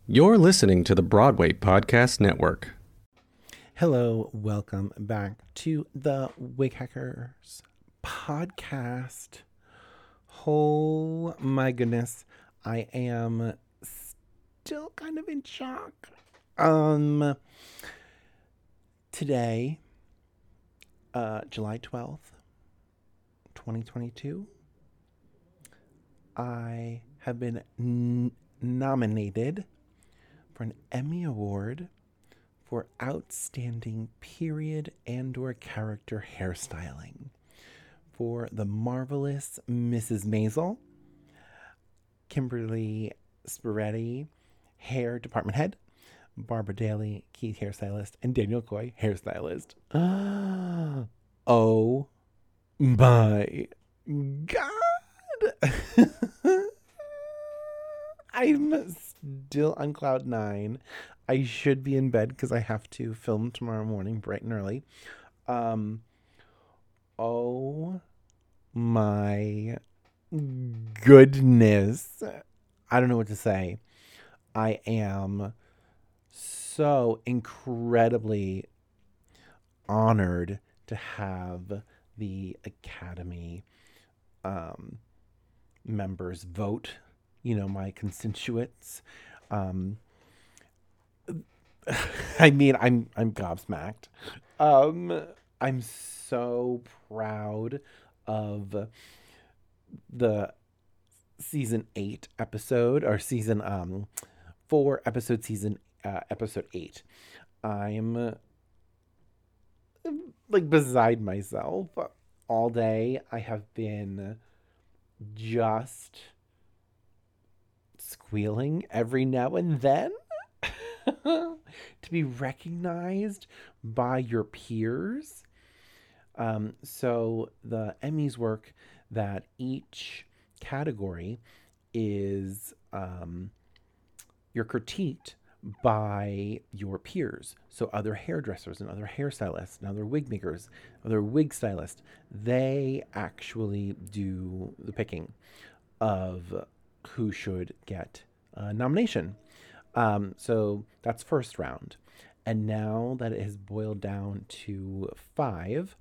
You're listening to the Broadway Podcast Network. Hello, welcome back to the Wig Hackers podcast. Oh my goodness, I am still kind of in shock. Today, July 12th, 2022, I have been nominated for an Emmy Award for outstanding period and/or character hairstyling for the marvelous Mrs. Maisel, Kimberly Spiretti, hair department head, Barbara Daly, key hairstylist, and Daniel Coy, hairstylist. Oh my God. I'm still on cloud nine. I should be in bed because I have to film tomorrow morning bright and early. Oh my goodness. I don't know what to say. I am so incredibly honored to have the Academy members vote, my constituents. I mean, I'm gobsmacked. I'm so proud of the season 8 episode, or season 4 episode, episode 8. I'm like beside myself all day. I have been just squealing every now and then to be recognized by your peers. So the Emmys work that each category is you're critiqued by your peers. So other hairdressers and other hairstylists and other wig makers, other wig stylists, they actually do the picking of who should get a nomination. So that's first round. And now that it has boiled down to 5,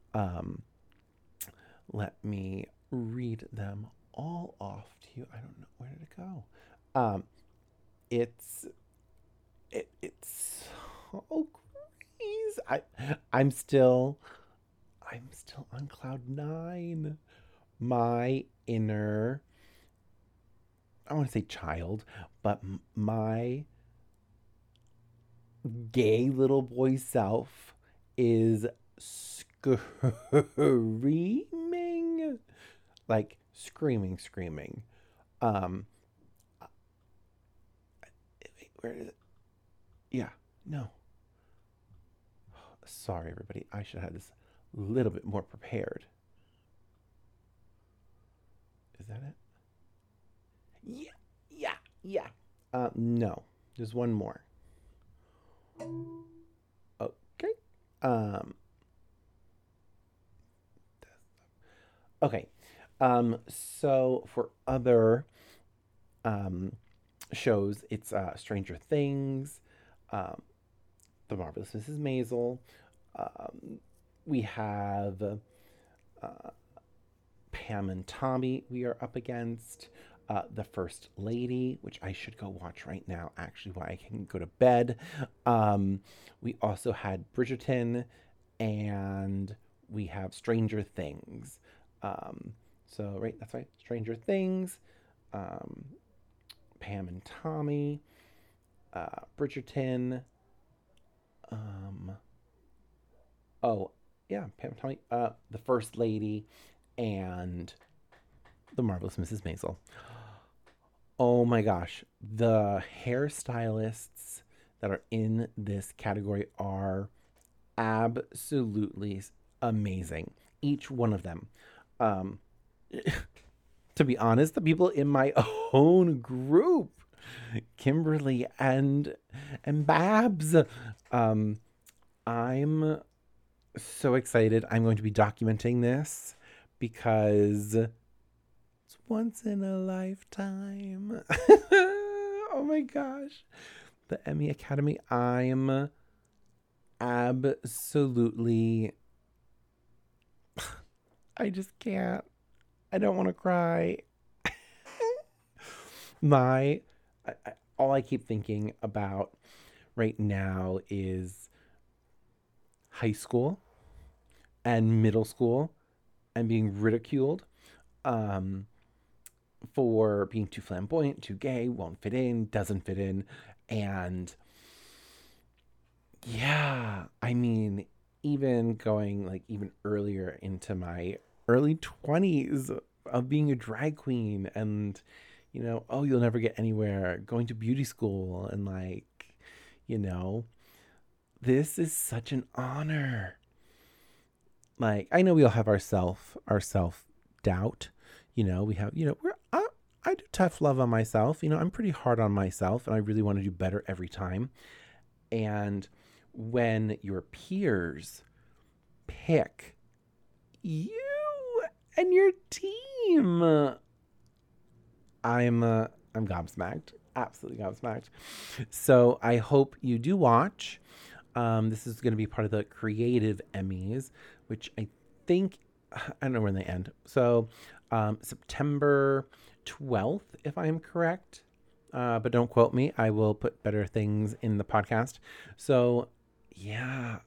let me read them all off to you. I don't know, where did it go? It's so crazy. I'm still on cloud 9. My inner, I want to say child, but my gay little boy self is screaming, like screaming. Where is it? Yeah, no. Sorry, everybody. I should have this a little bit more prepared. Is that it? Yeah. No. There's one more. Okay. Okay. So for other shows, it's Stranger Things, The Marvelous Mrs. Maisel. We have Pam and Tommy we are up against. The First Lady, which I should go watch right now, actually, while I can go to bed. We also had Bridgerton, and we have Stranger Things. That's right, Stranger Things, Pam and Tommy, Bridgerton. Pam and Tommy, The First Lady, and The Marvelous Mrs. Maisel. Oh my gosh, the hairstylists that are in this category are absolutely amazing. Each one of them. To be honest, the people in my own group, Kimberly and Babs, I'm so excited. I'm going to be documenting this because it's once in a lifetime. Oh my gosh. The Emmy Academy. I'm absolutely... I just can't. I don't want to cry. All I keep thinking about right now is high school and middle school and being ridiculed for being too flamboyant, too gay, won't fit in, doesn't fit in. And yeah, I mean, even going even earlier into my early 20s of being a drag queen and, oh, you'll never get anywhere, going to beauty school and this is such an honor. I know we all have our self doubt, we have, I do tough love on myself. I'm pretty hard on myself and I really want to do better every time. And when your peers pick you and your team, I'm gobsmacked, absolutely gobsmacked. So I hope you do watch. This is going to be part of the Creative Emmys, which I think, I don't know when they end. So September 12th, if I'm correct. But don't quote me. I will put better things in the podcast. So, yeah.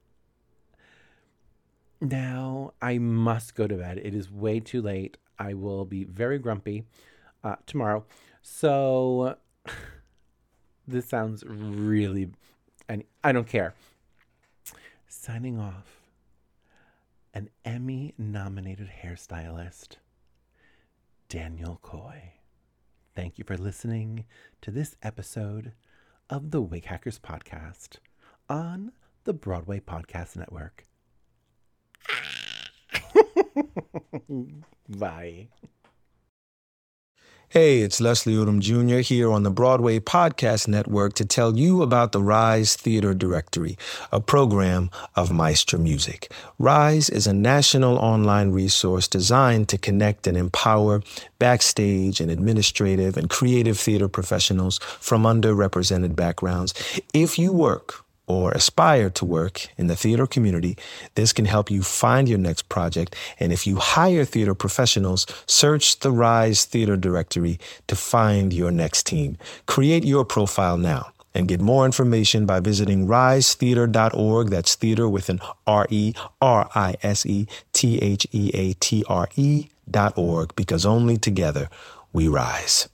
Now I must go to bed. It is way too late. I will be very grumpy tomorrow. So, this sounds really... and I don't care. Signing off, an Emmy-nominated hairstylist, Daniel Coy. Thank you for listening to this episode of the Wig Hackers Podcast on the Broadway Podcast Network. Bye. Hey, it's Leslie Odom Jr. here on the Broadway Podcast Network to tell you about the Rise Theater Directory, a program of Maestra Music. Rise is a national online resource designed to connect and empower backstage and administrative and creative theater professionals from underrepresented backgrounds. If you work or aspire to work in the theater community, this can help you find your next project. And if you hire theater professionals, search the Rise Theater Directory to find your next team. Create your profile now and get more information by visiting risetheater.org. That's theater with an RERISETHEATRE.org, because only together we rise.